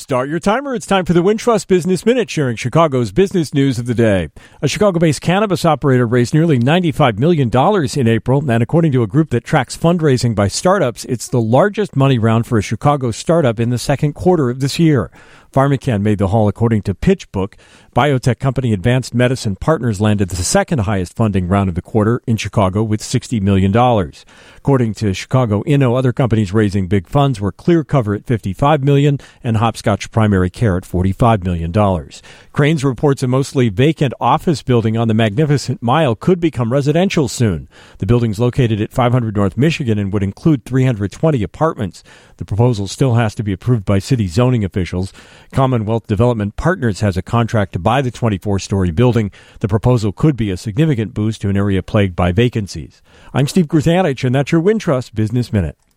Start your timer. It's time for the Wintrust Business Minute, sharing Chicago's business news of the day. A Chicago-based cannabis operator raised nearly $95 million in April, and according to a group that tracks fundraising by startups, it's the largest money round for a Chicago startup in the second quarter of this year. PharmaCann made the haul according to PitchBook. Biotech company Advanced Medicine Partners landed the second highest funding round of the quarter in Chicago with $60 million. According to Chicago Inno, other companies raising big funds were ClearCover at $55 million and Hopscotch Primary Care at $45 million. Crain's reports a mostly vacant office building on the Magnificent Mile could become residential soon. The building's located at 500 North Michigan and would include 320 apartments. The proposal still has to be approved by city zoning officials. Commonwealth Development Partners has a contract to buy the 24-story building. The proposal could be a significant boost to an area plagued by vacancies. I'm Steve Gruzanich, and that's your Wintrust Business Minute.